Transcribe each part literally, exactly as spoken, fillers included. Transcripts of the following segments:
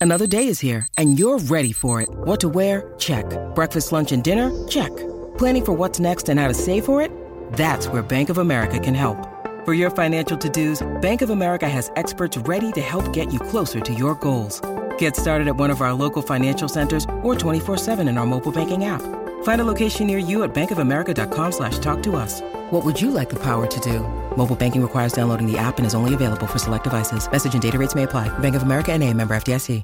Another day is here, and you're ready for it. What to wear? Check. Breakfast, lunch, and dinner? Check. Planning for what's next and how to save for it? That's where Bank of America can help. For your financial to-dos, Bank of America has experts ready to help get you closer to your goals. Get started at one of our local financial centers or twenty-four seven in our mobile banking app. Find a location near you at bankofamerica.com slash talk to us. What would you like the power to do? Mobile banking requires downloading the app and is only available for select devices. Message and data rates may apply. Bank of America N A, member F D I C.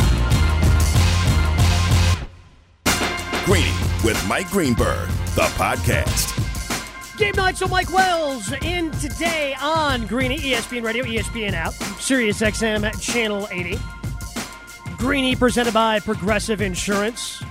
Greeny with Mike Greenberg, the podcast. Game night, so Mike Wells in today on Greeny, E S P N Radio, E S P N app, Sirius X M at Channel eighty. Greeny presented by Progressive Insurance.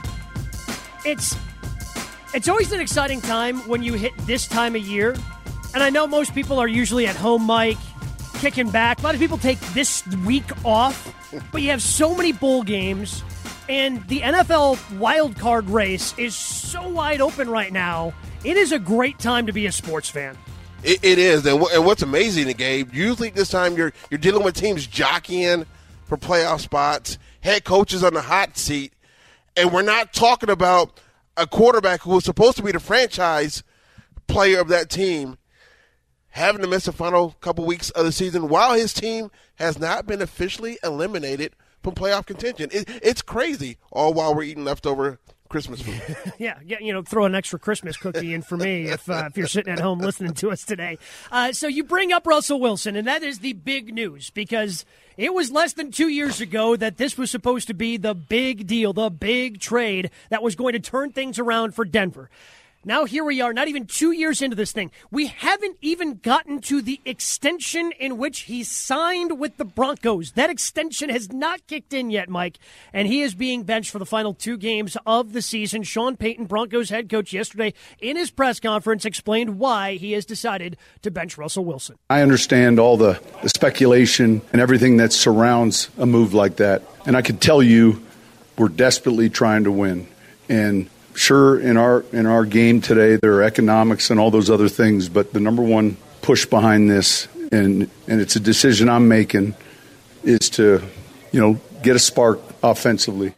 It's it's always an exciting time when you hit this time of year. And I know most people are usually at home, Mike, kicking back. A lot of people take this week off, but you have so many bowl games. And the N F L wild card race is so wide open right now. It is a great time to be a sports fan. It, it is, and, w- and what's amazing, Gabe, usually this time you're you're dealing with teams jockeying for playoff spots, head coaches on the hot seat, and we're not talking about a quarterback who was supposed to be the franchise player of that team having to miss the final couple weeks of the season while his team has not been officially eliminated from playoff contention. It, it's crazy, all while we're eating leftover Christmas food. yeah, yeah, you know, throw an extra Christmas cookie in for me if uh, if you're sitting at home listening to us today. Uh, so you bring up Russell Wilson, and that is the big news because it was less than two years ago that this was supposed to be the big deal, the big trade that was going to turn things around for Denver. Now here we are, not even two years into this thing. We haven't even gotten to the extension in which he signed with the Broncos. That extension has not kicked in yet, Mike, and he is being benched for the final two games of the season. Sean Payton, Broncos head coach, yesterday in his press conference explained why he has decided to bench Russell Wilson. I understand all the, the speculation and everything that surrounds a move like that, and I can tell you we're desperately trying to win. And sure, in our in our game today, there are economics and all those other things, but the number one push behind this, and and it's a decision I'm making, is to, you know, get a spark offensively.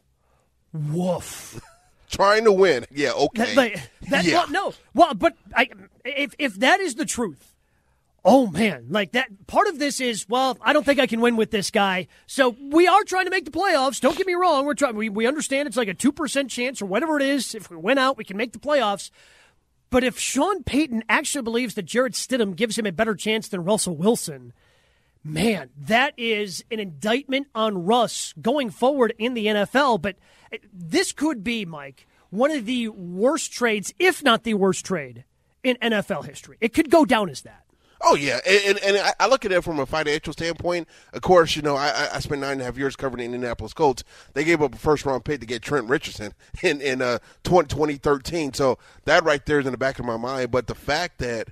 Woof. Trying to win. Yeah, okay. That, like, that, yeah. Well, no. Well, but I, if if that is the truth, oh, man, like that part of this is, well, I don't think I can win with this guy. So we are trying to make the playoffs. Don't get me wrong. We're trying. We, we understand it's like a two percent chance or whatever it is. If we win out, we can make the playoffs. But if Sean Payton actually believes that Jarrett Stidham gives him a better chance than Russell Wilson, man, that is an indictment on Russ going forward in the N F L. But this could be, Mike, one of the worst trades, if not the worst trade in N F L history. It could go down as that. Oh, yeah, and, and, and I look at it from a financial standpoint. Of course, you know, I, I spent nine and a half years covering the Indianapolis Colts. They gave up a first-round pick to get Trent Richardson in, in uh, twenty thirteen. So that right there is in the back of my mind. But the fact that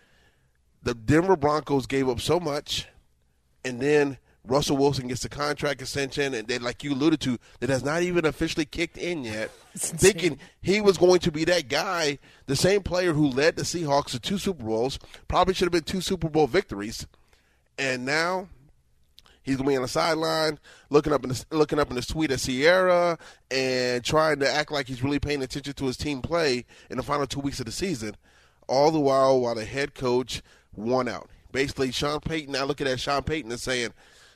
the Denver Broncos gave up so much, and then Russell Wilson gets the contract extension, and then, like you alluded to, that has not even officially kicked in yet, thinking he was going to be that guy, the same player who led the Seahawks to two Super Bowls, probably should have been two Super Bowl victories, and now he's going to be on the sideline looking up in the, looking up in the suite of Sierra and trying to act like he's really paying attention to his team play in the final two weeks of the season, all the while while the head coach won out. Basically, Sean Payton, I look at that Sean Payton and saying,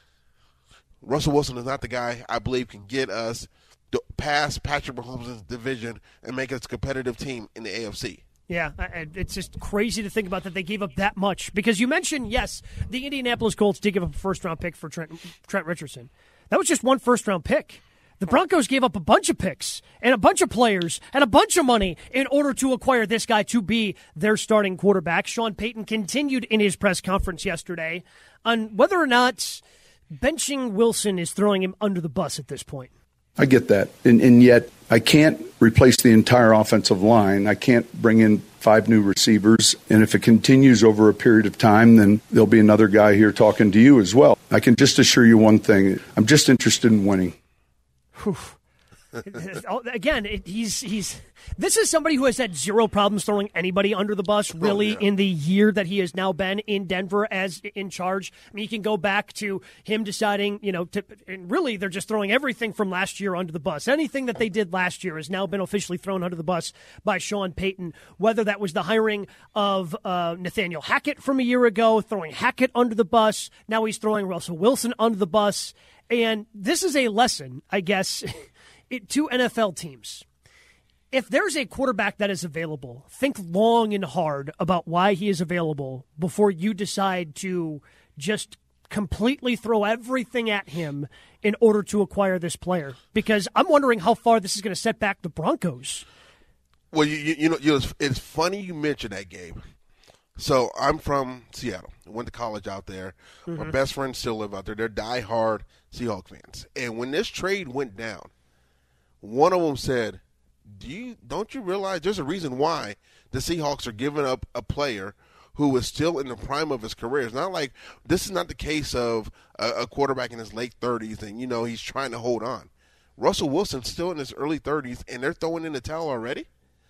Russell Wilson is not the guy I believe can get us past Patrick Mahomes' division and make us a competitive team in the A F C. Yeah, it's just crazy to think about that they gave up that much. Because you mentioned, yes, the Indianapolis Colts did give up a first-round pick for Trent, Trent Richardson. That was just one first-round pick. The Broncos gave up a bunch of picks and a bunch of players and a bunch of money in order to acquire this guy to be their starting quarterback. Sean Payton continued in his press conference yesterday on whether or not benching Wilson is throwing him under the bus at this point. I get that. And, and yet I can't replace the entire offensive line. I can't bring in five new receivers. And if it continues over a period of time, then there'll be another guy here talking to you as well. I can just assure you one thing. I'm just interested in winning. Whew. Again, it, he's he's. This is somebody who has had zero problems throwing anybody under the bus, really, oh, yeah. in the year that he has now been in Denver as in charge. I mean, you can go back to him deciding, you know, to, and really they're just throwing everything from last year under the bus. Anything that they did last year has now been officially thrown under the bus by Sean Payton, whether that was the hiring of uh, Nathaniel Hackett from a year ago, throwing Hackett under the bus. Now he's throwing Russell Wilson under the bus. And this is a lesson, I guess, it, to N F L teams. If there's a quarterback that is available, think long and hard about why he is available before you decide to just completely throw everything at him in order to acquire this player. Because I'm wondering how far this is going to set back the Broncos. Well, you, you, you know, you know it's, it's funny you mentioned that, Gabe. So I'm from Seattle. I went to college out there. Mm-hmm. My best friends still live out there. They're diehard Seahawks fans. And when this trade went down, one of them said, Do you don't you realize there's a reason why the Seahawks are giving up a player who is still in the prime of his career? It's not like this is not the case of a, a quarterback in his late thirties and, you know, he's trying to hold on. Russell Wilson's still in his early thirties, and they're throwing in the towel already.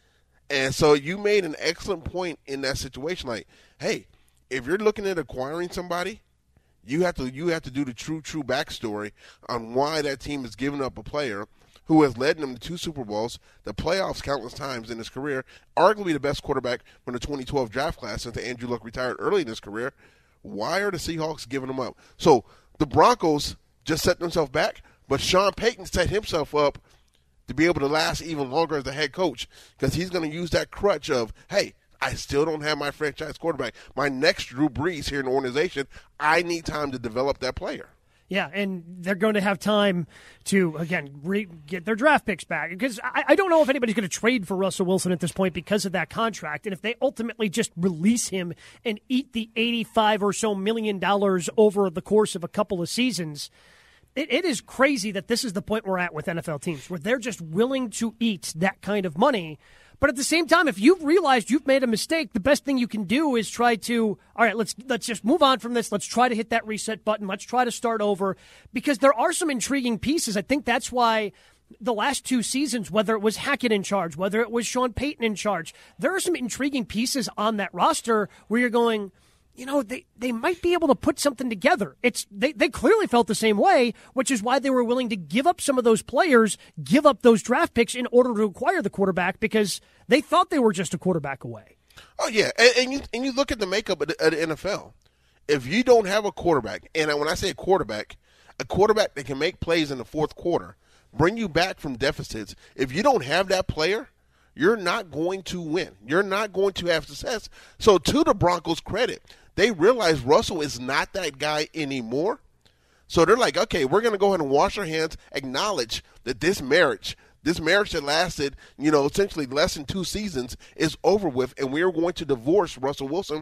And so you made an excellent point in that situation. Like, hey, if you're looking at acquiring somebody, you have to you have to do the true, true backstory on why that team is giving up a player who has led them to two Super Bowls, the playoffs countless times in his career, arguably the best quarterback from the twenty twelve draft class since Andrew Luck retired early in his career. Why are the Seahawks giving him up? So the Broncos just set themselves back, but Sean Payton set himself up to be able to last even longer as the head coach because he's going to use that crutch of, hey, I still don't have my franchise quarterback. My next Drew Brees here in the organization, I need time to develop that player. Yeah, and they're going to have time to, again, re- get their draft picks back. Because I, I don't know if anybody's going to trade for Russell Wilson at this point because of that contract. And if they ultimately just release him and eat the eighty-five or so million dollars over the course of a couple of seasons, it, it is crazy that this is the point we're at with N F L teams, where they're just willing to eat that kind of money. But at the same time, if you've realized you've made a mistake, the best thing you can do is try to, all right, let's let's just move on from this. Let's try to hit that reset button. Let's try to start over, because there are some intriguing pieces. I think that's why the last two seasons, whether it was Hackett in charge, whether it was Sean Payton in charge, there are some intriguing pieces on that roster where you're going, you know, they, they might be able to put something together. It's they, they clearly felt the same way, which is why they were willing to give up some of those players, give up those draft picks in order to acquire the quarterback, because they thought they were just a quarterback away. Oh, yeah, and, and you and you look at the makeup of the, of the N F L. If you don't have a quarterback, and when I say a quarterback, a quarterback that can make plays in the fourth quarter, bring you back from deficits, if you don't have that player, you're not going to win. You're not going to have success. So to the Broncos' credit, they realize Russell is not that guy anymore. So they're like, okay, we're going to go ahead and wash our hands, acknowledge that this marriage, this marriage that lasted, you know, essentially less than two seasons is over with, and we are going to divorce Russell Wilson.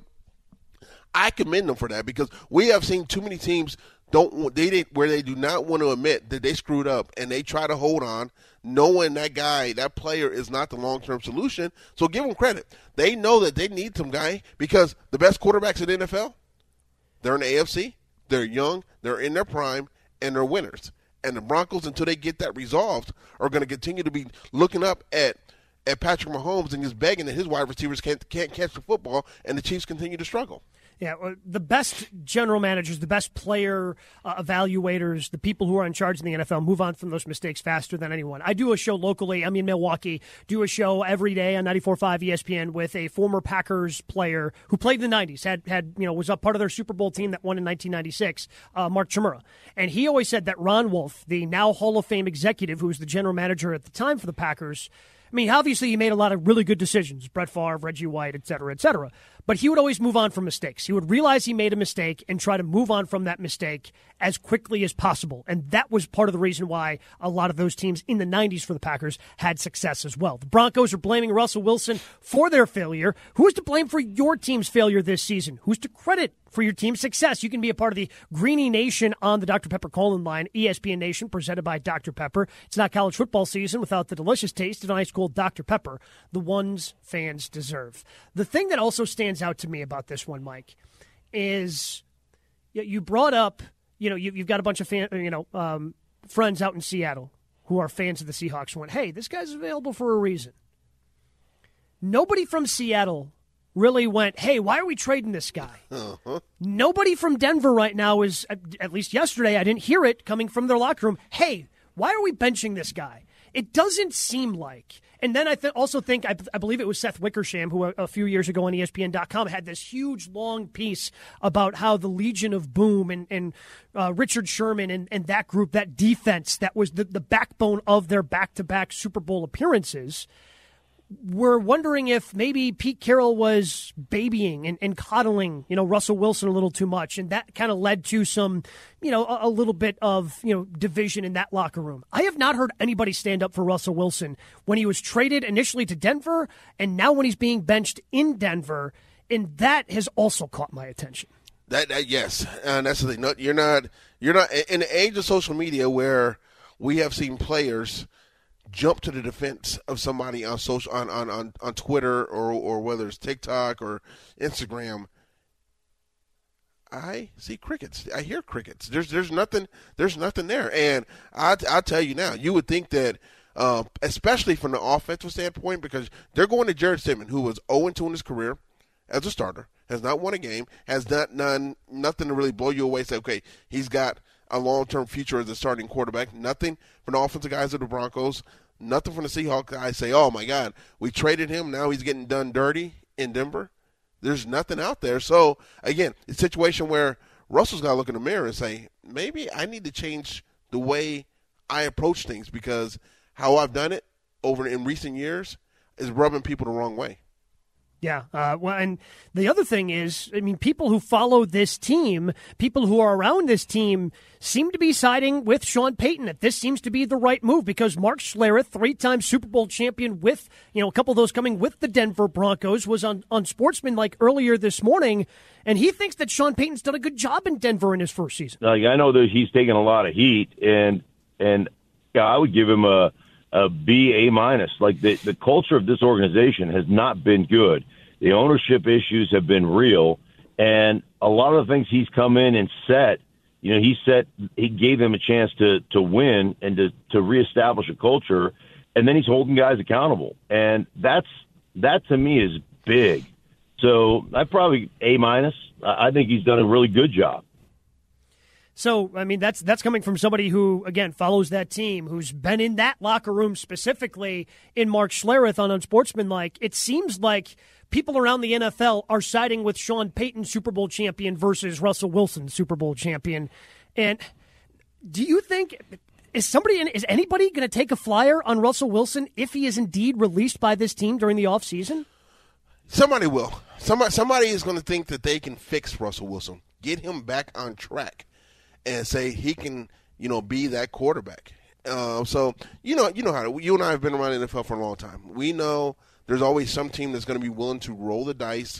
I commend them for that, because we have seen too many teams don't they, they where they do not want to admit that they screwed up, and they try to hold on, knowing that guy, that player is not the long-term solution. So give them credit. They know that they need some guy, because the best quarterbacks in the N F L, they're in the A F C, they're young, they're in their prime, and they're winners. And the Broncos, until they get that resolved, are going to continue to be looking up at at Patrick Mahomes and just begging that his wide receivers can't, can't catch the football, and the Chiefs continue to struggle. Yeah, the best general managers, the best player uh, evaluators, the people who are in charge in the N F L move on from those mistakes faster than anyone. I do a show locally. I'm in Milwaukee. Do a show every day on ninety-four point five E S P N with a former Packers player who played in the nineties, had had you know was a part of their Super Bowl team that won in nineteen ninety-six, uh, Mark Chmura. And he always said that Ron Wolf, the now Hall of Fame executive who was the general manager at the time for the Packers, I mean, obviously he made a lot of really good decisions, Brett Favre, Reggie White, et cetera, et cetera. But he would always move on from mistakes. He would realize he made a mistake and try to move on from that mistake as quickly as possible. And that was part of the reason why a lot of those teams in the nineties for the Packers had success as well. The Broncos are blaming Russell Wilson for their failure. Who is to blame for your team's failure this season? Who's to credit for your team's success? You can be a part of the Greeny Nation on the Doctor Pepper call-in line, E S P N Nation, presented by Doctor Pepper. It's not college football season without the delicious taste of ice cold Doctor Pepper, the ones fans deserve. The thing that also stands out to me about this one, Mike, is you brought up, you know, you, you've got a bunch of fan, you know, um, friends out in Seattle who are fans of the Seahawks went, hey, this guy's available for a reason. Nobody from Seattle really went, hey, why are we trading this guy? Uh-huh. Nobody from Denver right now is, at least yesterday, I didn't hear it coming from their locker room, hey, why are we benching this guy? It doesn't seem like. And then I th- also think, I, I believe it was Seth Wickersham, who a, a few years ago on E S P N dot com had this huge, long piece about how the Legion of Boom and, and uh, Richard Sherman and, and that group, that defense that was the, the backbone of their back-to-back Super Bowl appearances, we're wondering if maybe Pete Carroll was babying and, and coddling, you know, Russell Wilson a little too much, and that kind of led to some, you know, a, a little bit of, you know, division in that locker room. I have not heard anybody stand up for Russell Wilson when he was traded initially to Denver and now when he's being benched in Denver, and that has also caught my attention. That, that yes, and that's the thing. No, you're not, you're not in the age of social media where we have seen players jump to the defense of somebody on social on, on, on, on Twitter or or whether it's TikTok or Instagram. I see crickets. I hear crickets. There's there's nothing there's nothing there. And I I'll tell you now, you would think that uh, especially from the offensive standpoint, because they're going to Jared Stidham, who was oh and two in his career as a starter, has not won a game, has not done nothing to really blow you away. Say, okay, he's got a long-term future as a starting quarterback. Nothing from the offensive guys of the Broncos. Nothing from the Seahawks guys say, oh, my God, we traded him. Now he's getting done dirty in Denver. There's nothing out there. So, again, it's a situation where Russell's got to look in the mirror and say, maybe I need to change the way I approach things because how I've done it over in recent years is rubbing people the wrong way. Yeah. Uh, well, and the other thing is, I mean, people who follow this team, people who are around this team, seem to be siding with Sean Payton that this seems to be the right move because Mark Schlereth, three-time Super Bowl champion with, you know, a couple of those coming with the Denver Broncos, was on, on Sportsman like earlier this morning, and he thinks that Sean Payton's done a good job in Denver in his first season. Like, I know that he's taken a lot of heat, and and yeah, I would give him a a B, A minus. Like the, the culture of this organization has not been good. The ownership issues have been real, and a lot of the things he's come in and set, you know, he set, he gave them a chance to, to win and to, to reestablish a culture, and then he's holding guys accountable. And that's, that to me is big. So I probably A minus. I think he's done a really good job. So, I mean, that's that's coming from somebody who, again, follows that team, who's been in that locker room specifically in Mark Schlereth on Unsportsmanlike. It seems like people around the N F L are siding with Sean Payton, Super Bowl champion, versus Russell Wilson, Super Bowl champion. And do you think, is somebody, is anybody going to take a flyer on Russell Wilson if he is indeed released by this team during the offseason? Somebody will. Somebody, somebody is going to think that they can fix Russell Wilson, get him back on track, and say he can, you know, be that quarterback. Uh, so, you know, you know how to, you and I have been around the N F L for a long time. We know there's always some team that's going to be willing to roll the dice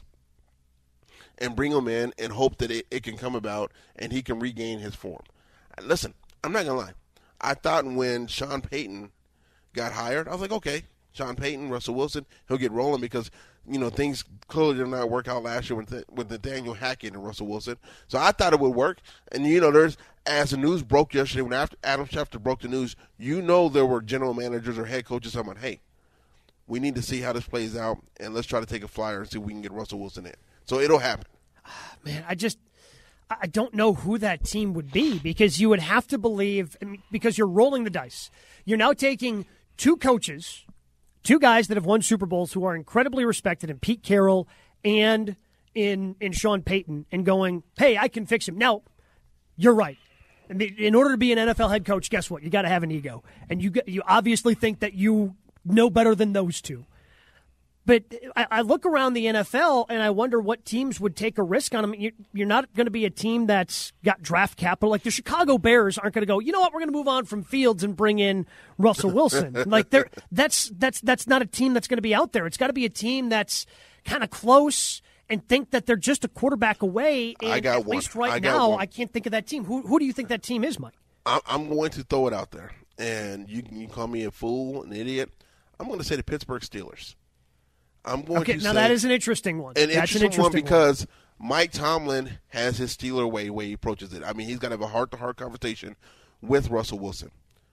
and bring him in and hope that it, it can come about and he can regain his form. Listen, I'm not going to lie. I thought when Sean Payton got hired, I was like, okay, Sean Payton, Russell Wilson, he'll get rolling because, you know, things clearly did not work out last year with with Nathaniel Hackett and Russell Wilson. So I thought it would work. And, you know, there's, as the news broke yesterday, when after Adam Schefter broke the news, you know there were general managers or head coaches talking about, hey, we need to see how this plays out, and let's try to take a flyer and see if we can get Russell Wilson in. So it'll happen. Man, I just I don't know who that team would be because you would have to believe, because you're rolling the dice. You're now taking two coaches, two guys that have won Super Bowls who are incredibly respected in Pete Carroll and in, in Sean Payton, and going, hey, I can fix him. Now, you're right. I mean, in order to be an N F L head coach, guess what? You got to have an ego. And you you obviously think that you know better than those two. But I, I look around the N F L and I wonder what teams would take a risk on them. You, you're not going to be a team that's got draft capital. Like the Chicago Bears aren't going to go, you know what, we're going to move on from Fields and bring in Russell Wilson. Like they're, that's that's that's not a team that's going to be out there. It's got to be a team that's kind of close and think that they're just a quarterback away. And I got at one. least right I got now, one. I can't think of that team. Who who do you think that team is, Mike? I'm going to throw it out there, and you can you call me a fool, an idiot. I'm going to say the Pittsburgh Steelers. I'm going okay, to now say that is an interesting one. An That's interesting, an interesting one because one. Mike Tomlin has his Steeler way way he approaches it. I mean, he's got to have a heart-to-heart conversation with Russell Wilson.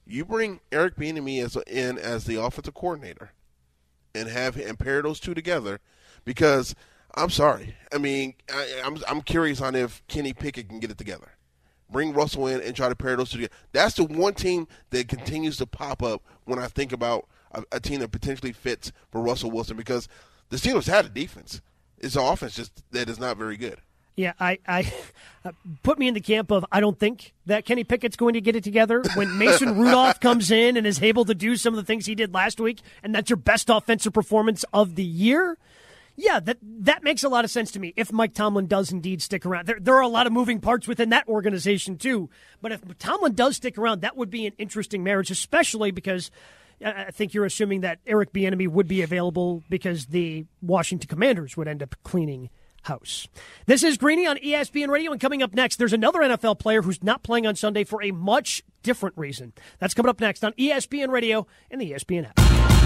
You bring Eric Bieniemy as in as the offensive coordinator, and have and pair those two together, because I'm sorry. I mean, I, I'm I'm curious on if Kenny Pickett can get it together. Bring Russell in and try to pair those two together. That's the one team that continues to pop up when I think about a, a team that potentially fits for Russell Wilson, because the Steelers had a defense. It's an offense just that is not very good. Yeah, I, I uh, put me in the camp of I don't think that Kenny Pickett's going to get it together. When Mason Rudolph comes in and is able to do some of the things he did last week, and that's your best offensive performance of the year, yeah, that that makes a lot of sense to me. If Mike Tomlin does indeed stick around, there there are a lot of moving parts within that organization too. But if Tomlin does stick around, that would be an interesting marriage, especially because I think you're assuming that Eric Bieniemy would be available because the Washington Commanders would end up cleaning house. This is Greeny on E S P N Radio, and coming up next, there's another N F L player who's not playing on Sunday for a much different reason. That's coming up next on E S P N Radio and the E S P N app.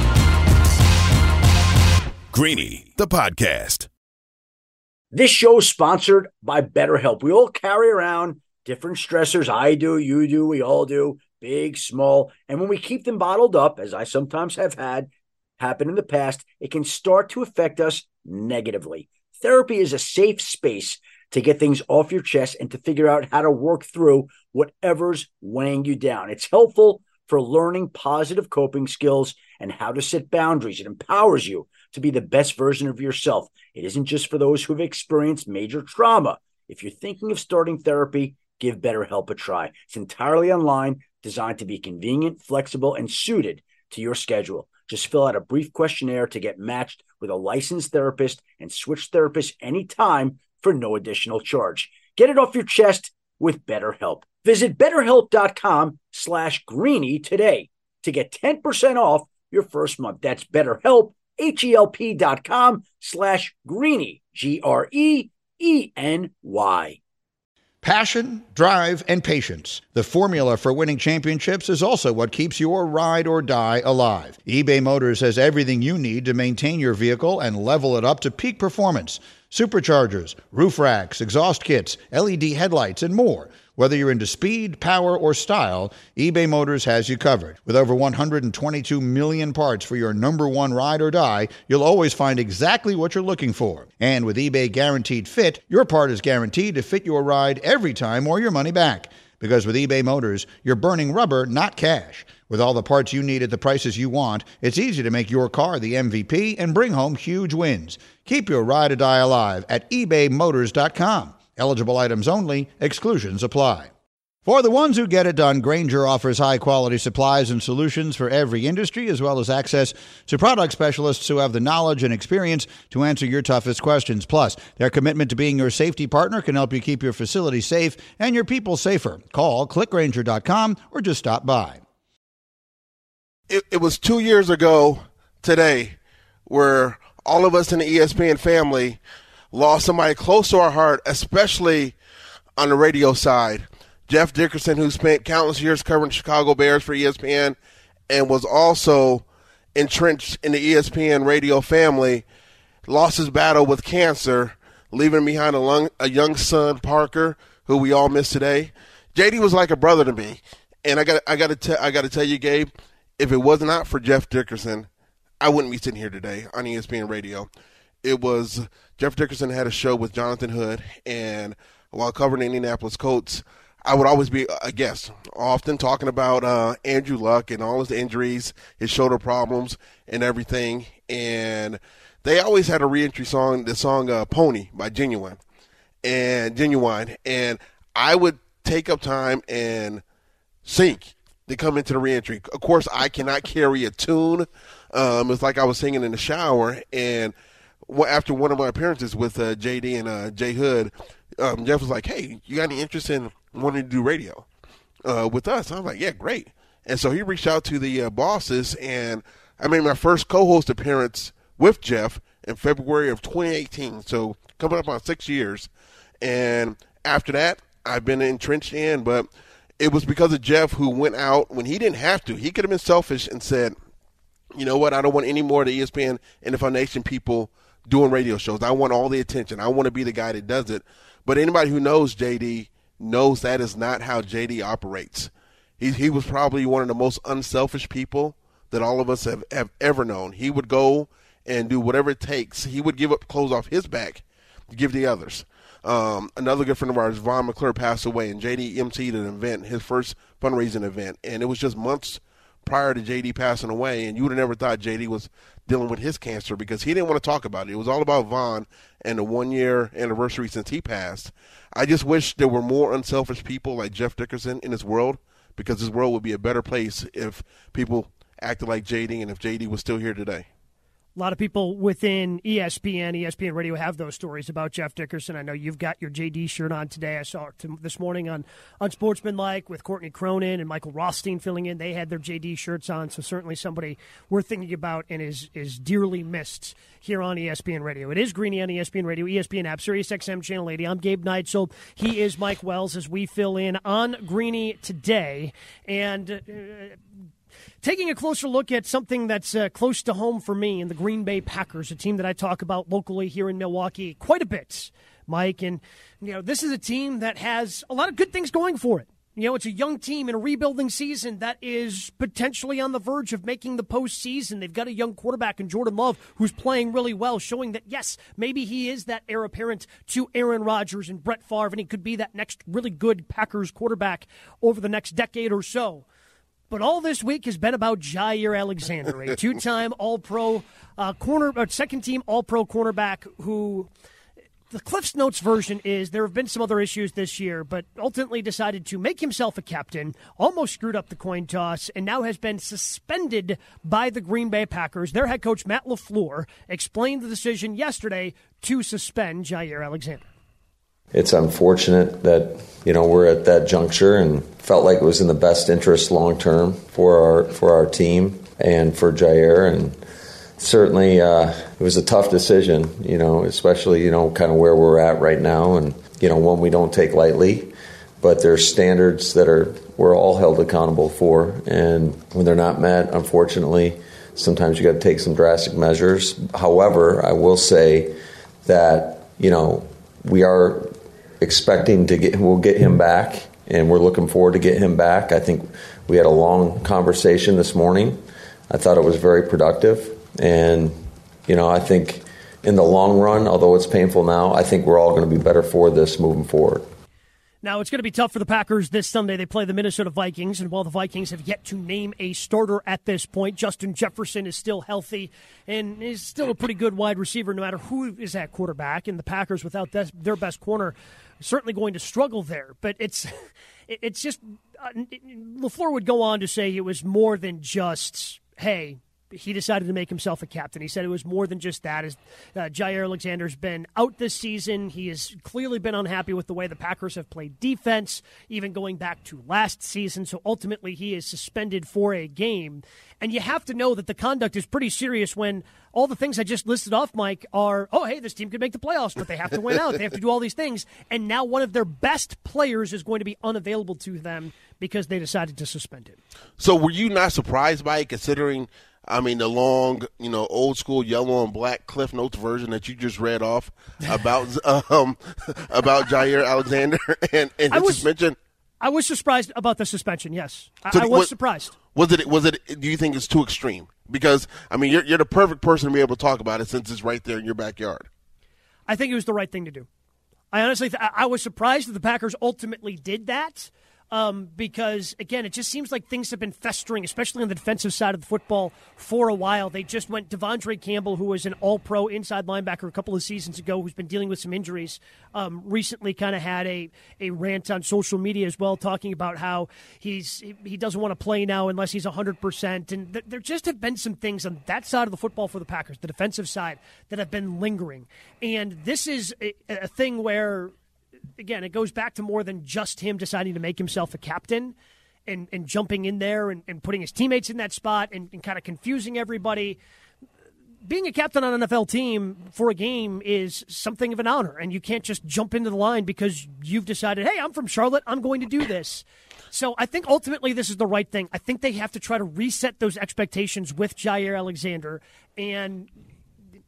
Greeny, the podcast. This show is sponsored by BetterHelp. We all carry around different stressors. I do, you do, we all do, big, small. And when we keep them bottled up, as I sometimes have had happen in the past, it can start to affect us negatively. Therapy is a safe space to get things off your chest and to figure out how to work through whatever's weighing you down. It's helpful for learning positive coping skills and how to set boundaries. It empowers you to be the best version of yourself. It isn't just for those who've experienced major trauma. If you're thinking of starting therapy, give BetterHelp a try. It's entirely online, designed to be convenient, flexible, and suited to your schedule. Just fill out a brief questionnaire to get matched with a licensed therapist and switch therapists anytime for no additional charge. Get it off your chest with BetterHelp. Visit BetterHelp.com slash Greeny today to get ten percent off your first month. That's BetterHelp, H-E-L-P dot com slash Greeny, G R E E N Y. Passion, drive, and patience. The formula for winning championships is also what keeps your ride or die alive. eBay Motors has everything you need to maintain your vehicle and level it up to peak performance. Superchargers, roof racks, exhaust kits, L E D headlights, and more. Whether you're into speed, power, or style, eBay Motors has you covered. With over one hundred twenty-two million parts for your number one ride or die, you'll always find exactly what you're looking for. And with eBay Guaranteed Fit, your part is guaranteed to fit your ride every time or your money back. Because with eBay Motors, you're burning rubber, not cash. With all the parts you need at the prices you want, it's easy to make your car the M V P and bring home huge wins. Keep your ride or die alive at ebay motors dot com. Eligible items only. Exclusions apply. For the ones who get it done, Grainger offers high-quality supplies and solutions for every industry, as well as access to product specialists who have the knowledge and experience to answer your toughest questions. Plus, their commitment to being your safety partner can help you keep your facility safe and your people safer. Call click grainger dot com or just stop by. It, it was two years ago today where all of us in the E S P N family lost somebody close to our heart, especially on the radio side. Jeff Dickerson, who spent countless years covering the Chicago Bears for E S P N and was also entrenched in the E S P N radio family, lost his battle with cancer, leaving behind a, long, a young son, Parker, who we all miss today. J D was like a brother to me, and I got I got to te- I got to tell you, Gabe, if it was not for Jeff Dickerson, I wouldn't be sitting here today on E S P N Radio. It was Jeff Dickerson had a show with Jonathan Hood, and while covering the Indianapolis Colts, I would always be a guest, often talking about uh, Andrew Luck and all his injuries, his shoulder problems, and everything. And they always had a reentry song, the song uh, Pony by Genuine. And Genuine. And I would take up time and sing to come into the reentry. Of course, I cannot carry a tune. Um, it's like I was singing in the shower. And after one of my appearances with uh, J D and uh, Jay Hood, um, Jeff was like, hey, you got any interest in wanting to do radio uh, with us? I was like, yeah, great. And so he reached out to the uh, bosses, and I made my first co-host appearance with Jeff in February of twenty eighteen, so coming up on six years. And after that, I've been entrenched in, but it was because of Jeff, who went out when he didn't have to. He could have been selfish and said, you know what, I don't want any more of the E S P N and the Foundation people doing radio shows. I want all the attention. I want to be the guy that does it. But anybody who knows J D knows that is not how J D operates. he he was probably one of the most unselfish people that all of us have, have ever known. He would go and do whatever it takes. He would give up clothes off his back to give the others. Um, another good friend of ours, Vaughn McClure, passed away, and J D emceed an event, his first fundraising event, and it was just months prior to J D passing away, and you would have never thought J D was dealing with his cancer because he didn't want to talk about it. It was all about Vaughn and the one-year anniversary since he passed. I just wish there were more unselfish people like Jeff Dickerson in this world, because this world would be a better place if people acted like J D and if J D was still here today. A lot of people within E S P N, E S P N Radio have those stories about Jeff Dickerson. I know you've got your J D shirt on today. I saw it this morning on Unsportsmanlike with Courtney Cronin and Michael Rothstein filling in. They had their J D shirts on, so certainly somebody we're thinking about and is is dearly missed here on E S P N Radio. It is Greeny on E S P N Radio, E S P N app, Sirius X M Channel eighty. I'm Gabe Neitzel. He is Mike Wells as we fill in on Greeny today. And Uh, taking a closer look at something that's uh, close to home for me in the Green Bay Packers, a team that I talk about locally here in Milwaukee quite a bit, Mike. And, you know, this is a team that has a lot of good things going for it. You know, it's a young team in a rebuilding season that is potentially on the verge of making the postseason. They've got a young quarterback in Jordan Love who's playing really well, showing that, yes, maybe he is that heir apparent to Aaron Rodgers and Brett Favre, and he could be that next really good Packers quarterback over the next decade or so. But all this week has been about Jaire Alexander, a two-time All-Pro uh, corner, or second-team All-Pro cornerback who the Cliff's Notes version is there have been some other issues this year, but ultimately decided to make himself a captain, almost screwed up the coin toss, and now has been suspended by the Green Bay Packers. Their head coach, Matt LaFleur, explained the decision yesterday to suspend Jaire Alexander. It's unfortunate that, you know, we're at that juncture and felt like it was in the best interest long term for our for our team and for Jaire. And certainly uh, it was a tough decision, you know, especially, you know, kind of where we're at right now, and, you know, one we don't take lightly. But there's standards that are we're all held accountable for, and when they're not met, unfortunately, sometimes you got to take some drastic measures. However, I will say that, you know, we are expecting to get, we'll get him back, and we're looking forward to get him back. I think we had a long conversation this morning. I thought it was very productive, and, you know, I think in the long run, although it's painful now, I think we're all going to be better for this moving forward. Now, it's going to be tough for the Packers this Sunday. They play the Minnesota Vikings, and while the Vikings have yet to name a starter at this point, Justin Jefferson is still healthy and is still a pretty good wide receiver no matter who is at quarterback, and the Packers, without their best corner, are certainly going to struggle there. But it's it's just uh, LaFleur would go on to say it was more than just, hey, he decided to make himself a captain. He said it was more than just that. As uh, Jaire Alexander's been out this season, he has clearly been unhappy with the way the Packers have played defense, even going back to last season. So ultimately, he is suspended for a game. And you have to know that the conduct is pretty serious when all the things I just listed off, Mike, are, oh, hey, this team could make the playoffs, but they have to win out. They have to do all these things. And now one of their best players is going to be unavailable to them because they decided to suspend him. So were you not surprised by it, considering – I mean, the long, you know, old school yellow and black Cliff Notes version that you just read off about um, about Jaire Alexander and, and his was, suspension? I was surprised about the suspension, yes. So I, I was what, surprised. Was it, was it, do you think it's too extreme? Because, I mean, you're, you're the perfect person to be able to talk about it since it's right there in your backyard. I think it was the right thing to do. I honestly, th- I was surprised that the Packers ultimately did that. Um, because, again, it just seems like things have been festering, especially on the defensive side of the football, for a while. They just went Devondre Campbell, who was an all-pro inside linebacker a couple of seasons ago, who's been dealing with some injuries, um, recently kind of had a, a rant on social media as well, talking about how he's he doesn't want to play now unless he's one hundred percent. And th- there just have been some things on that side of the football for the Packers, the defensive side, that have been lingering. And this is a, a thing where, again, it goes back to more than just him deciding to make himself a captain and, and jumping in there and, and putting his teammates in that spot and, and kind of confusing everybody. Being a captain on an N F L team for a game is something of an honor, and you can't just jump into the line because you've decided, hey, I'm from Charlotte, I'm going to do this. So I think ultimately this is the right thing. I think they have to try to reset those expectations with Jaire Alexander, and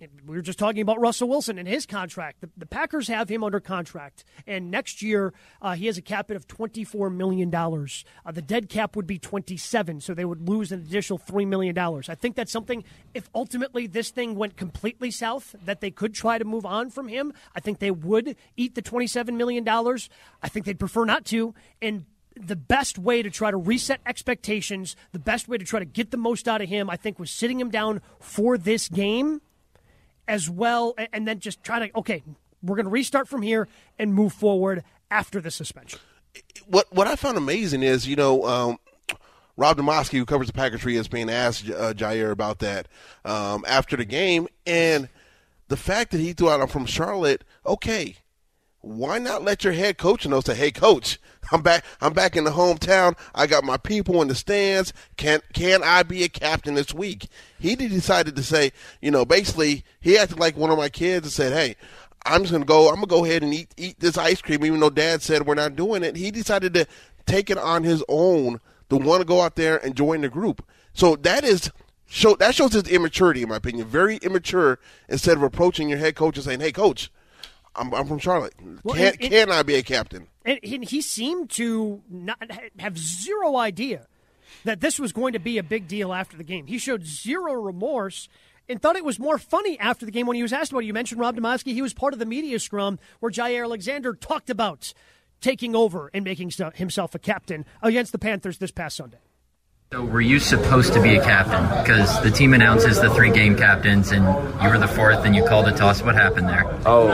we were just talking about Russell Wilson and his contract. The, the Packers have him under contract, and next year uh, he has a cap hit of twenty-four million dollars. Uh, the dead cap would be twenty-seven, so they would lose an additional three million dollars. I think that's something, if ultimately this thing went completely south, that they could try to move on from him. I think they would eat the twenty-seven million dollars. I think they'd prefer not to, and the best way to try to reset expectations, the best way to try to get the most out of him, I think, was sitting him down for this game as well, and then just try to, okay, we're going to restart from here and move forward after the suspension. What what I found amazing is, you know, um, Rob Demovsky, who covers the Packers for E S P N, asked uh, Jair about that um, after the game, and the fact that he threw out, I'm from Charlotte, okay, why not let your head coach know, say, hey, coach, I'm back I'm back in the hometown. I got my people in the stands. Can can I be a captain this week? He decided to say, you know, basically he acted like one of my kids and said, hey, I'm just going to go, I'm going to go ahead and eat eat this ice cream, even though Dad said we're not doing it. He decided to take it on his own, to want to go out there and join the group. So that is show that shows his immaturity, in my opinion. Very immature, instead of approaching your head coach and saying, hey, coach, I'm, I'm from Charlotte. Well, can, it, it, can I be a captain? And he seemed to not have zero idea that this was going to be a big deal after the game. He showed zero remorse and thought it was more funny after the game when he was asked about it. You mentioned Rob Demovsky. He was part of the media scrum where Jair Alexander talked about taking over and making himself a captain against the Panthers this past Sunday. So were you supposed to be a captain? Because the team announces the three game captains, and you were the fourth, and you called it to us. What happened there? Oh,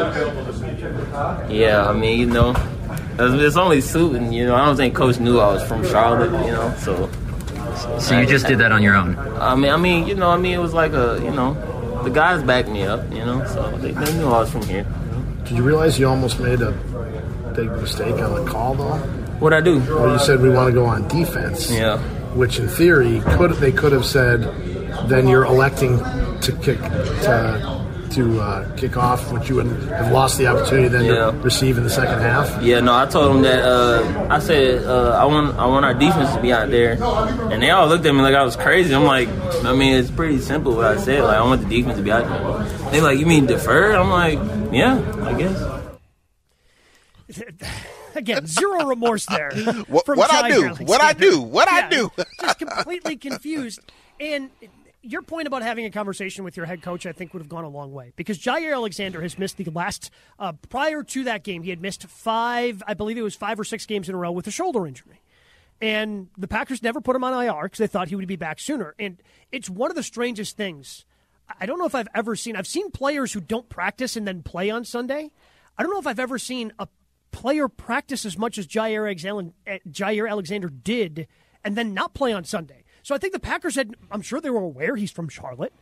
yeah, I mean, you know, it's only suiting, you know. I don't think Coach knew I was from Charlotte, you know, so. So you just did that on your own? I mean, I mean, you know, I mean, it was like a, you know, the guys backed me up, you know, so they, they knew I was from here. Did you realize you almost made a big mistake on the call, though? What'd I do? Well, you said we want to go on defense. Yeah. Which, in theory, could they could have said, then you're electing to kick to to uh, kick off, which you would have lost the opportunity then yeah. to receive in the second half. Yeah, no, I told them that. Uh, I said uh, I want I want our defense to be out there, and they all looked at me like I was crazy. I'm like, I mean, it's pretty simple what I said. Like, I want the defense to be out there. They like, you mean defer? I'm like, yeah, I guess. Again, zero remorse there. what from what I do? Alexander. What I do? What yeah, I do? Just completely confused. And your point about having a conversation with your head coach, I think, would have gone a long way. Because Jair Alexander has missed the last, uh, prior to that game, he had missed five, I believe it was five or six games in a row with a shoulder injury. And the Packers never put him on I R because they thought he would be back sooner. And it's one of the strangest things. I don't know if I've ever seen, I've seen players who don't practice and then play on Sunday. I don't know if I've ever seen a player practice as much as Jair Alexander, Jair Alexander did and then not play on Sunday. So I think the Packers had, I'm sure they were aware he's from Charlotte.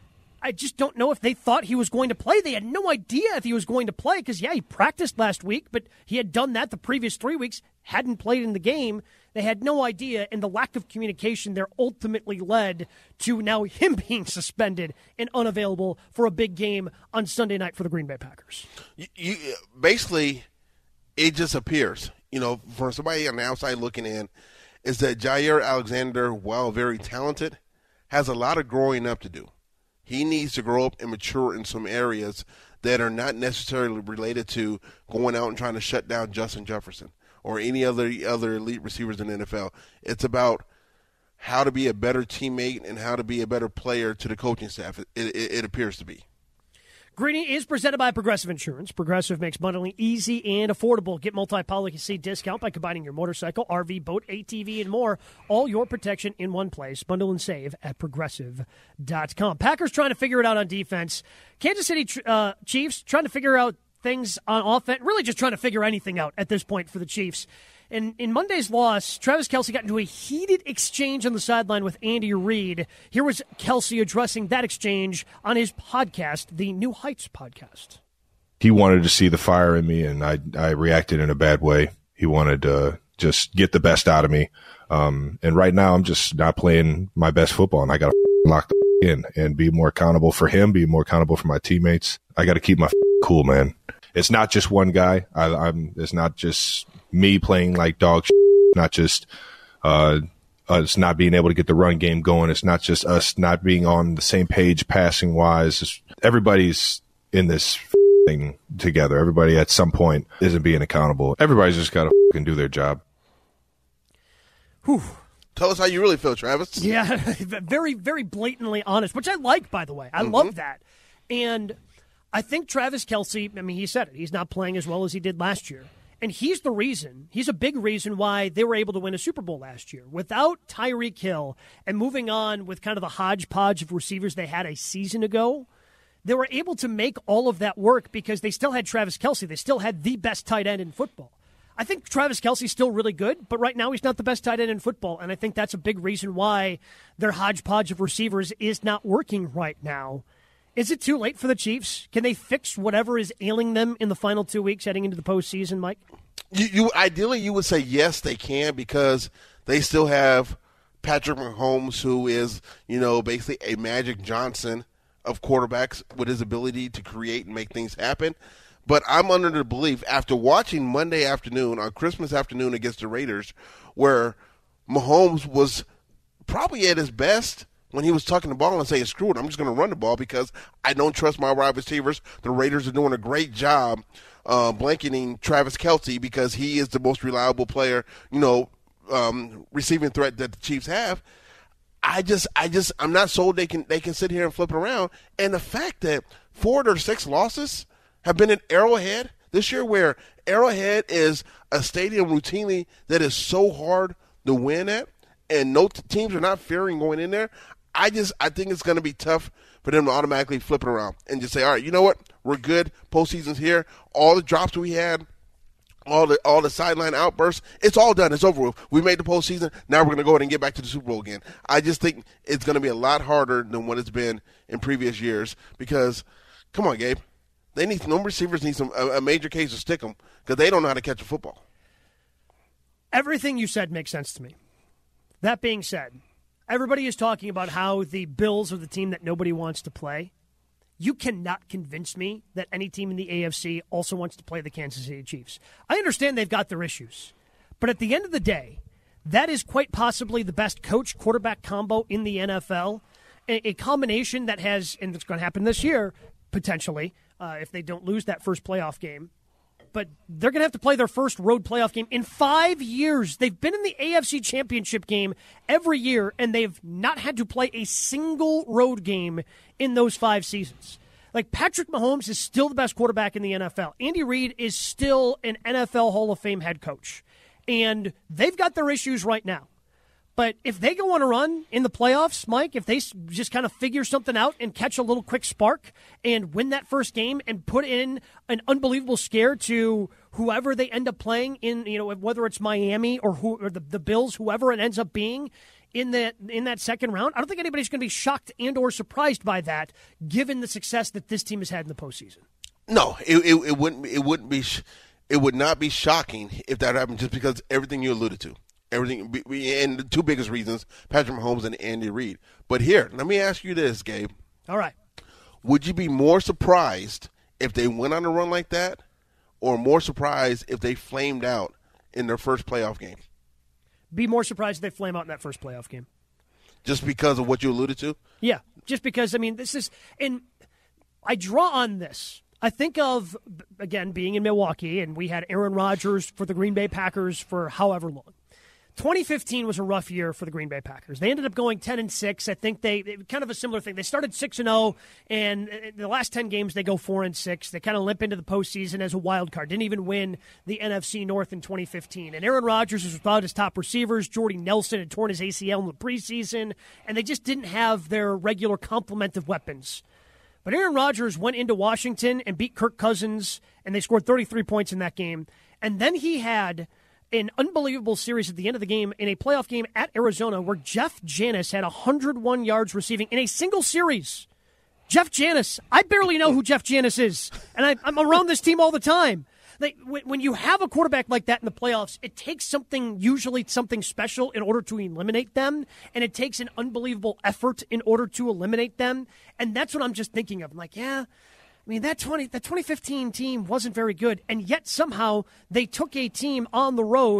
I just don't know if they thought he was going to play. They had no idea if he was going to play because, yeah, he practiced last week, but he had done that the previous three weeks, hadn't played in the game. They had no idea, and the lack of communication there ultimately led to now him being suspended and unavailable for a big game on Sunday night for the Green Bay Packers. You, you basically, it just appears, you know, for somebody on the outside looking in, is that Jair Alexander, while very talented, has a lot of growing up to do. He needs to grow up and mature in some areas that are not necessarily related to going out and trying to shut down Justin Jefferson or any other other elite receivers in the N F L. It's about how to be a better teammate and how to be a better player to the coaching staff, it, it, it appears to be. Greeny is presented by Progressive Insurance. Progressive makes bundling easy and affordable. Get multi-policy discount by combining your motorcycle, R V, boat, A T V, and more. All your protection in one place. Bundle and save at Progressive dot com. Packers trying to figure it out on defense. Kansas City uh, Chiefs trying to figure out things on offense. Really just trying to figure anything out at this point for the Chiefs. And in Monday's loss, Travis Kelce got into a heated exchange on the sideline with Andy Reid. Here was Kelce addressing that exchange on his podcast, the New Heights podcast. He wanted to see the fire in me, and I, I reacted in a bad way. He wanted to just get the best out of me. Um, and right now, I'm just not playing my best football, and I got to lock the in and be more accountable for him, be more accountable for my teammates. I got to keep my cool, man. It's not just one guy. I, I'm. It's not just me playing like dog shit, not just uh, us not being able to get the run game going. It's not just us not being on the same page passing wise. It's, everybody's in this thing together. Everybody at some point isn't being accountable. Everybody's just got to do their job. Whew. Tell us how you really feel, Travis. Yeah, very, very blatantly honest, which I like, by the way. I Mm-hmm. love that. And I think Travis Kelce, I mean, he said it. He's not playing as well as he did last year. And he's the reason, he's a big reason why they were able to win a Super Bowl last year. Without Tyreek Hill and moving on with kind of the hodgepodge of receivers they had a season ago, they were able to make all of that work because they still had Travis Kelce. They still had the best tight end in football. I think Travis Kelce's still really good, but right now he's not the best tight end in football, and I think that's a big reason why their hodgepodge of receivers is not working right now. Is it too late for the Chiefs? Can they fix whatever is ailing them in the final two weeks heading into the postseason, Mike? You, you ideally you would say yes, they can, because they still have Patrick Mahomes, who is, you know, basically a Magic Johnson of quarterbacks with his ability to create and make things happen. But I'm under the belief, after watching Monday afternoon, on Christmas afternoon against the Raiders, where Mahomes was probably at his best when he was tucking the ball and saying, screw it, I'm just going to run the ball because I don't trust my wide receivers. The Raiders are doing a great job uh, blanketing Travis Kelce because he is the most reliable player, you know, um, receiving threat that the Chiefs have. I just, I just, I'm not sold they can, they can sit here and flip it around. And the fact that four of their six losses have been at Arrowhead this year, where Arrowhead is a stadium routinely that is so hard to win at, and no t- teams are not fearing going in there. I just, I think it's going to be tough for them to automatically flip it around and just say, all right, you know what, we're good. Postseason's here. All the drops we had, all the all the sideline outbursts, it's all done. It's over with. We made the postseason. Now we're going to go ahead and get back to the Super Bowl again. I just think it's going to be a lot harder than what it's been in previous years because, come on, Gabe. They need some receivers need some a, a major case to stick them because they don't know how to catch a football. Everything you said makes sense to me. That being said, everybody is talking about how the Bills are the team that nobody wants to play. You cannot convince me that any team in the A F C also wants to play the Kansas City Chiefs. I understand they've got their issues, but at the end of the day, that is quite possibly the best coach-quarterback combo in the N F L, a, a combination that has, and it's going to happen this year, potentially, Uh, if they don't lose that first playoff game. But they're going to have to play their first road playoff game in five years. They've been in the A F C Championship game every year, and they've not had to play a single road game in those five seasons. Like, Patrick Mahomes is still the best quarterback in the N F L. Andy Reid is still an N F L Hall of Fame head coach. And they've got their issues right now. But if they go on a run in the playoffs, Mike, if they just kind of figure something out and catch a little quick spark and win that first game and put in an unbelievable scare to whoever they end up playing in, you know, whether it's Miami or who or the, the Bills, whoever it ends up being in that in that second round, I don't think anybody's going to be shocked and or surprised by that, given the success that this team has had in the postseason. No, it it, it wouldn't it wouldn't be it would not be shocking if that happened, just because everything you alluded to. Everything, and the two biggest reasons, Patrick Mahomes and Andy Reid. But here, let me ask you this, Gabe. All right. Would you be more surprised if they went on a run like that, or more surprised if they flamed out in their first playoff game? Be more surprised if they flame out in that first playoff game. Just because of what you alluded to? Yeah, just because, I mean, this is, and I draw on this. I think of, again, being in Milwaukee, and we had Aaron Rodgers for the Green Bay Packers for however long. twenty fifteen was a rough year for the Green Bay Packers. They ended up going ten and six. I think they, they kind of a similar thing. They started six and oh, and in the last ten games they go four and six. They kind of limp into the postseason as a wild card. Didn't even win the N F C North in twenty fifteen. And Aaron Rodgers was without his top receivers. Jordy Nelson had torn his A C L in the preseason, and they just didn't have their regular complement of weapons. But Aaron Rodgers went into Washington and beat Kirk Cousins, and they scored thirty-three points in that game. And then he had an unbelievable series at the end of the game in a playoff game at Arizona where Jeff Janis had one hundred one yards receiving in a single series. Jeff Janis, I barely know who Jeff Janis is, and I, I'm around this team all the time. Like, when you have a quarterback like that in the playoffs, it takes something, usually something special, in order to eliminate them, and it takes an unbelievable effort in order to eliminate them, and that's what I'm just thinking of. I'm like, yeah, I mean, that twenty that twenty fifteen team wasn't very good, and yet somehow they took a team on the road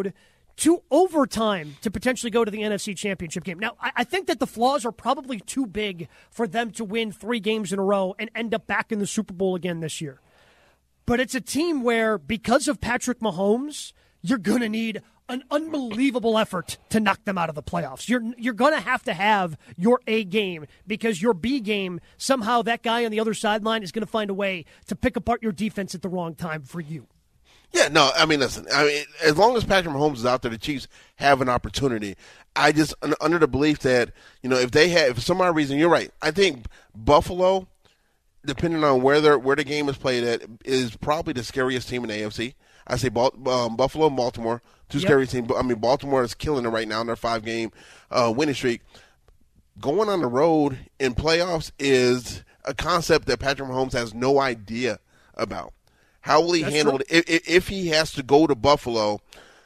to overtime to potentially go to the N F C Championship game. Now, I, I think that the flaws are probably too big for them to win three games in a row and end up back in the Super Bowl again this year. But it's a team where, because of Patrick Mahomes, you're going to need an unbelievable effort to knock them out of the playoffs. You're you're going to have to have your A game, because your B game, somehow that guy on the other sideline is going to find a way to pick apart your defense at the wrong time for you. Yeah, no, I mean, listen, I mean, as long as Patrick Mahomes is out there, the Chiefs have an opportunity. I just, under the belief that, you know, if they have, if for some odd reason, you're right, I think Buffalo, depending on where they're, where the game is played at, is probably the scariest team in the A F C. I say um, Buffalo and Baltimore, two yep. scary teams. I mean, Baltimore is killing it right now in their five-game uh, winning streak. Going on the road in playoffs is a concept that Patrick Mahomes has no idea about. How will he That's handle true. it if, if he has to go to Buffalo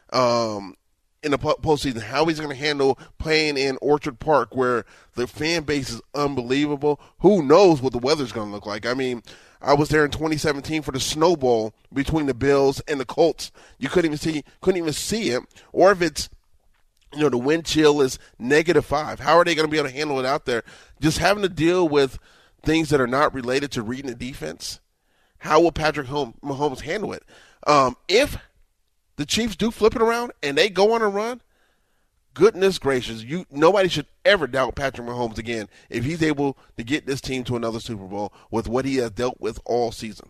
um, in the postseason? How he's going to handle playing in Orchard Park, where the fan base is unbelievable? Who knows what the weather's going to look like? I mean, I was there in twenty seventeen for the Snow Bowl between the Bills and the Colts. You couldn't even see, couldn't even see it. Or if it's, you know, the wind chill is negative five. How are they going to be able to handle it out there? Just having to deal with things that are not related to reading the defense. How will Patrick Mahomes handle it? Um, if the Chiefs do flip it around and they go on a run, goodness gracious, you nobody should ever doubt Patrick Mahomes again if he's able to get this team to another Super Bowl with what he has dealt with all season.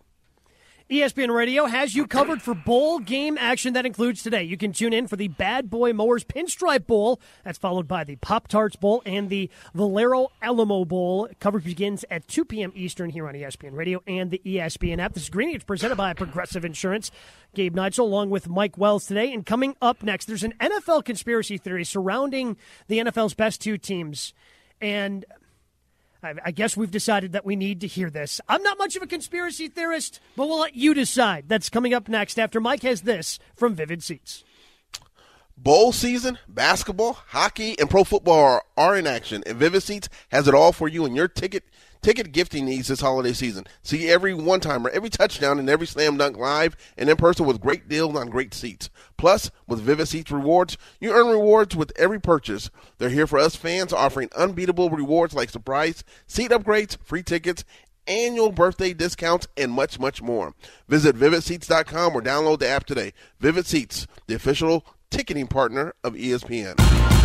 E S P N Radio has you covered for bowl game action that includes today. You can tune in for the Bad Boy Mowers Pinstripe Bowl. That's followed by the Pop-Tarts Bowl and the Valero Alamo Bowl. Coverage begins at two p.m. Eastern here on E S P N Radio and the E S P N app. This is Greeny. It's presented by Progressive Insurance. Gabe Neitzel along with Mike Wells today. And coming up next, there's an N F L conspiracy theory surrounding the N F L's best two teams. And I guess we've decided that we need to hear this. I'm not much of a conspiracy theorist, but we'll let you decide. That's coming up next after Mike has this from Vivid Seats. Bowl season, basketball, hockey, and pro football are, are in action, and Vivid Seats has it all for you and your ticket ticket gifting needs this holiday season. See every one-timer, every touchdown, and every slam dunk live and in person with great deals on great seats. Plus, with Vivid Seats rewards, you earn rewards with every purchase. They're here for us fans, offering unbeatable rewards like surprise seat upgrades, free tickets, annual birthday discounts, and much, much more. Visit Vivid Seats dot com or download the app today. Vivid Seats, the official ticketing partner of E S P N.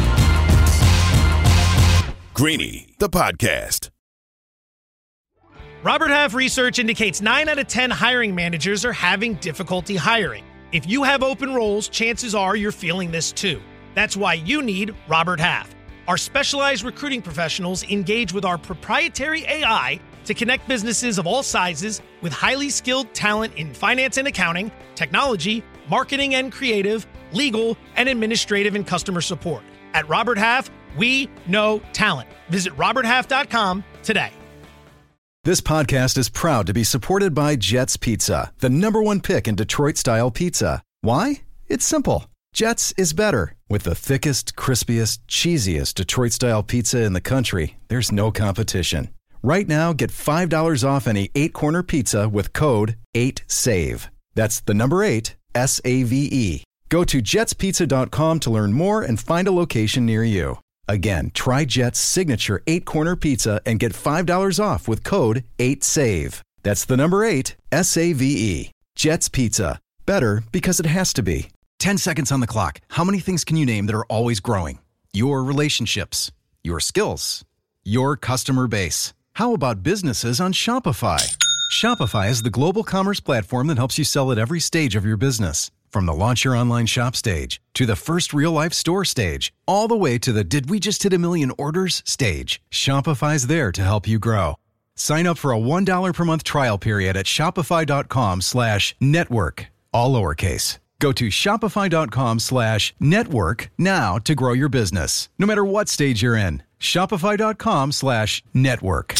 Greeny, the podcast. Robert Half research indicates nine out of ten hiring managers are having difficulty hiring. If you have open roles, chances are you're feeling this too. That's why you need Robert Half. Our specialized recruiting professionals engage with our proprietary A I to connect businesses of all sizes with highly skilled talent in finance and accounting, technology, marketing and creative, legal, and administrative and customer support. At Robert Half, we know talent. Visit robert half dot com today. This podcast is proud to be supported by Jets Pizza, the number one pick in Detroit-style pizza. Why? It's simple. Jets is better. With the thickest, crispiest, cheesiest Detroit-style pizza in the country, there's no competition. Right now, get five dollars off any eight-corner pizza with code eight save. That's the number eight, S A V E. Go to jets pizza dot com to learn more and find a location near you. Again, try Jet's signature eight-corner pizza and get five dollars off with code eight save. That's the number eight, S A V E. Jet's Pizza. Better because it has to be. Ten seconds on the clock. How many things can you name that are always growing? Your relationships, your skills, your customer base. How about businesses on Shopify? Shopify is the global commerce platform that helps you sell at every stage of your business. From the launch your online shop stage, to the first real-life store stage, all the way to the did we just hit a million orders stage, Shopify's there to help you grow. Sign up for a one dollar per month trial period at shopify.com slash network, all lowercase. Go to shopify.com slash network now to grow your business, no matter what stage you're in. Shopify.com slash network.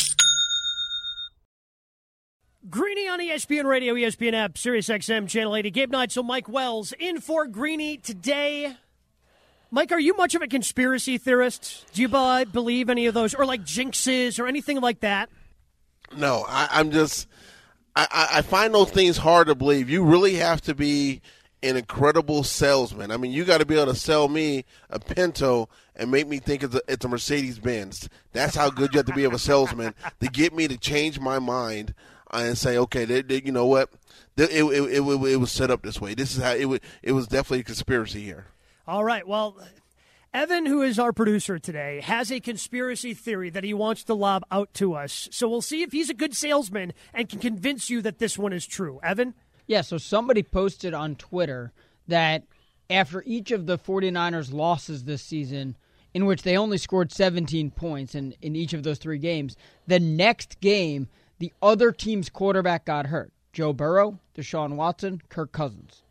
Greeny on E S P N Radio, E S P N app, Sirius X M, Channel eighty. Gabe Neitzel, Mike Wells, in for Greeny today. Mike, are you much of a conspiracy theorist? Do you uh, believe any of those, or like jinxes or anything like that? No, I, I'm just, I, I find those things hard to believe. You really have to be an incredible salesman. I mean, you got to be able to sell me a Pinto and make me think it's a, it's a Mercedes-Benz. That's how good you have to be of a salesman to get me to change my mind and say, okay, they, they, you know what? It, it, it, it, it was set up this way. This is how it was. It was definitely a conspiracy here. All right. Well, Evan, who is our producer today, has a conspiracy theory that he wants to lob out to us. So we'll see if he's a good salesman and can convince you that this one is true. Evan? Yeah, so somebody posted on Twitter that after each of the 49ers losses this season, in which they only scored seventeen points in, in each of those three games, the next game, the other team's quarterback got hurt. Joe Burrow, Deshaun Watson, Kirk Cousins.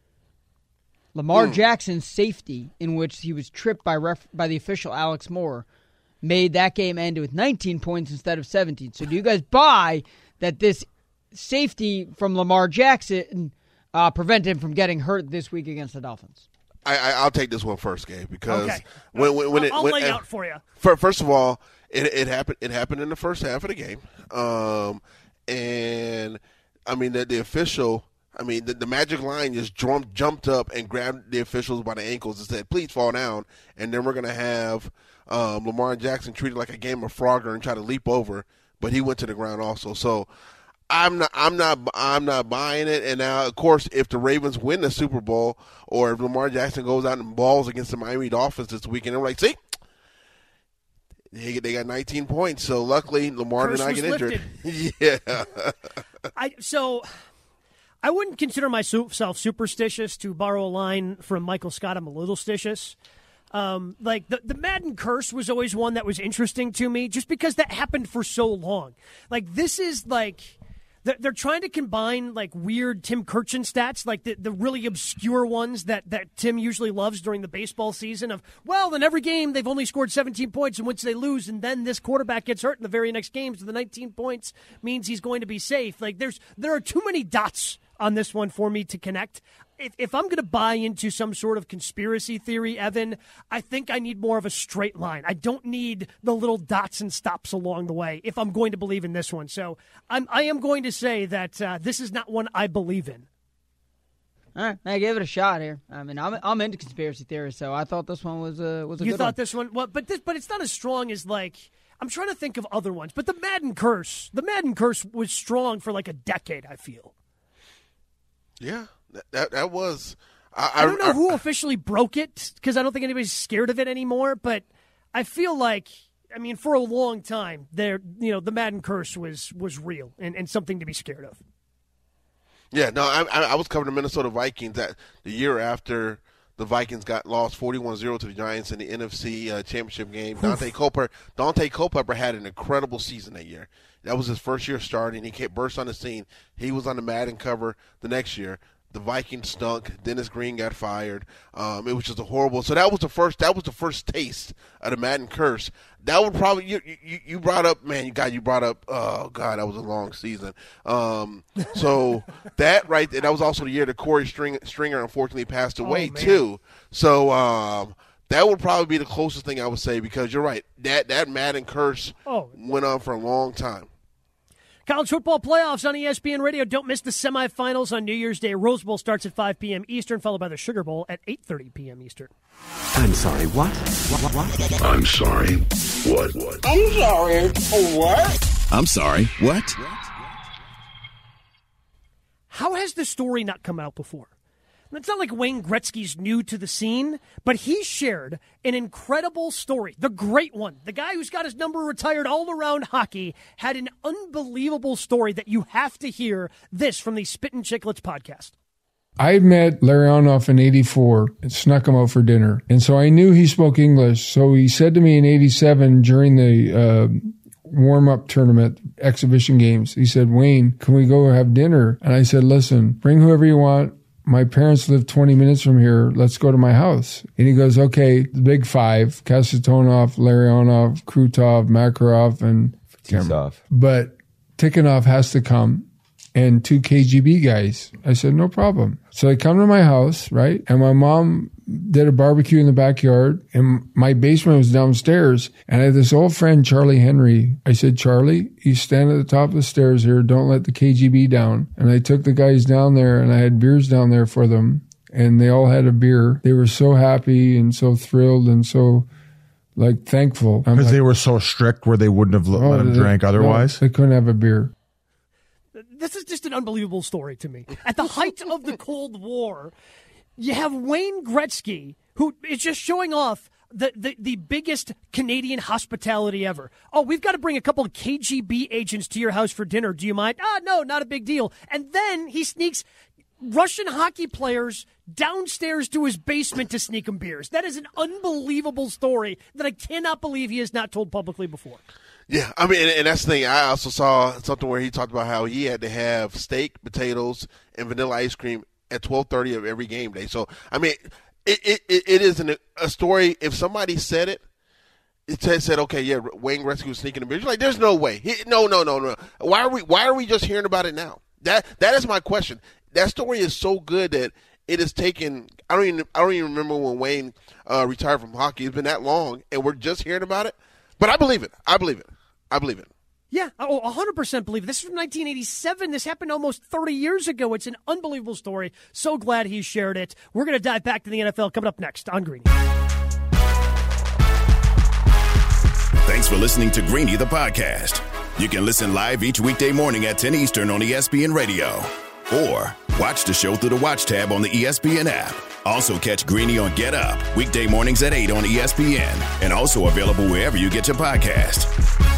Lamar mm. Jackson's safety, in which he was tripped by ref- by the official Alex Moore, made that game end with nineteen points instead of seventeen. So do you guys buy that this safety from Lamar Jackson uh, prevented him from getting hurt this week against the Dolphins? I, I, I'll take this one first, Gabe, because okay. when, when, when I'll, it, I'll when, lay uh, out for you. For, first of all, it, it happened. It happened in the first half of the game, um, and I mean the, the official. I mean the, the magic line just jumped, jumped up and grabbed the officials by the ankles and said, "Please fall down." And then we're gonna have um, Lamar Jackson treated like a game of Frogger and try to leap over, but he went to the ground also. So. I'm not. I'm not. I'm not buying it. And now, of course, if the Ravens win the Super Bowl, or if Lamar Jackson goes out and balls against the Miami Dolphins this weekend, they're like, "See, they they got nineteen points." So luckily, Lamar Curse did not get lifted. injured. yeah. I so I wouldn't consider myself superstitious. To borrow a line from Michael Scott, I'm a little stitious. Um, like the, the Madden curse was always one that was interesting to me, just because that happened for so long. Like this is like. They're trying to combine, like, weird Tim Kurkjian stats, like the, the really obscure ones that, that Tim usually loves during the baseball season of, well, in every game they've only scored seventeen points in which they lose, and then this quarterback gets hurt in the very next game, so the nineteen points means he's going to be safe. Like, there's there are too many dots on this one for me to connect. If, if I'm going to buy into some sort of conspiracy theory, Evan, I think I need more of a straight line. I don't need the little dots and stops along the way if I'm going to believe in this one. So I'm, I am going to say that uh, this is not one I believe in. All right, I gave it a shot here. I mean, I'm I'm into conspiracy theories, so I thought this one was a was a you good thought one. this one, well, but this, but it's not as strong as like I'm trying to think of other ones. But the Madden curse, the Madden curse was strong for like a decade. I feel. Yeah, that that, that was. I, I don't know I, who officially broke it because I don't think anybody's scared of it anymore. But I feel like, I mean, for a long time, there, you know, the Madden curse was was real and, and something to be scared of. Yeah, no, I, I was covering the Minnesota Vikings that the year after the Vikings got lost forty-one zero to the Giants in the N F C uh, Championship game. Dante Culpepper, Dante Culpepper had an incredible season that year. That was his first year starting. He came, burst on the scene. He was on the Madden cover the next year. The Vikings stunk. Dennis Green got fired. Um, it was just a horrible. So that was the first. That was the first taste of the Madden curse. That would probably you. You, you brought up, man. You God, you brought up. Oh God, that was a long season. Um, so that right there. That was also the year that Corey String, Stringer unfortunately passed away oh, too. So um, that would probably be the closest thing I would say because you're right. That that Madden curse oh. went on for a long time. College football playoffs on E S P N Radio. Don't miss the semifinals on New Year's Day. Rose Bowl starts at five p.m. Eastern, followed by the Sugar Bowl at eight thirty p.m. Eastern. I'm sorry, what? What, what, what? I'm sorry, what? What? I'm sorry, what? I'm sorry, what? How has the story not come out before? It's not like Wayne Gretzky's new to the scene, but he shared an incredible story, the great one. The guy who's got his number retired all around hockey had an unbelievable story that you have to hear. This from the Spittin' Chicklets podcast. I met Larionov in eighty-four and snuck him out for dinner. And so I knew he spoke English. So he said to me in eighty-seven during the uh, warm-up tournament, exhibition games, he said, Wayne, can we go have dinner? And I said, listen, bring whoever you want. My parents live twenty minutes from here. Let's go to my house. And he goes, okay, the big five, Kasatonov, Larionov, Krutov, Makarov, and Tikhonov. But Tikhonov has to come and two K G B guys. I said, no problem. So they come to my house, right? And my mom did a barbecue in the backyard and my basement was downstairs. And I had this old friend, Charlie Henry. I said, Charlie, you stand at the top of the stairs here. Don't let the K G B down. And I took the guys down there and I had beers down there for them. and they all had a beer. They were so happy and so thrilled and so like thankful. Because like, they were so strict where they wouldn't have let oh, them they, drink otherwise? No, they couldn't have a beer. This is just an unbelievable story to me. At the height of the Cold War, you have Wayne Gretzky, who is just showing off the, the, the biggest Canadian hospitality ever. Oh, we've got to bring a couple of K G B agents to your house for dinner. Do you mind? Ah, no, not a big deal. And then he sneaks Russian hockey players downstairs to his basement to sneak him beers. That is an unbelievable story that I cannot believe he has not told publicly before. Yeah, I mean, and, and that's the thing. I also saw something where he talked about how he had to have steak, potatoes, and vanilla ice cream at twelve thirty of every game day. So, I mean, it it, it is an, a story. If somebody said it, it said, okay, yeah, Wayne Gretzky was sneaking a beer. You're like, there's no way. He, no, no, no, no. Why are we Why are we just hearing about it now? That That is my question. That story is so good that it has taken. I don't even. I don't even remember when Wayne uh, retired from hockey. It's been that long, and we're just hearing about it. But I believe it. I believe it. I believe it. Yeah, oh, one hundred percent believe it. This is from nineteen eighty-seven. This happened almost thirty years ago. It's an unbelievable story. So glad he shared it. We're going to dive back to the N F L coming up next on Greeny. Thanks for listening to Greeny, the podcast. You can listen live each weekday morning at ten Eastern on E S P N Radio. Or watch the show through the Watch tab on the E S P N app. Also catch Greeny on Get Up, weekday mornings at eight on E S P N. And also available wherever you get your podcast.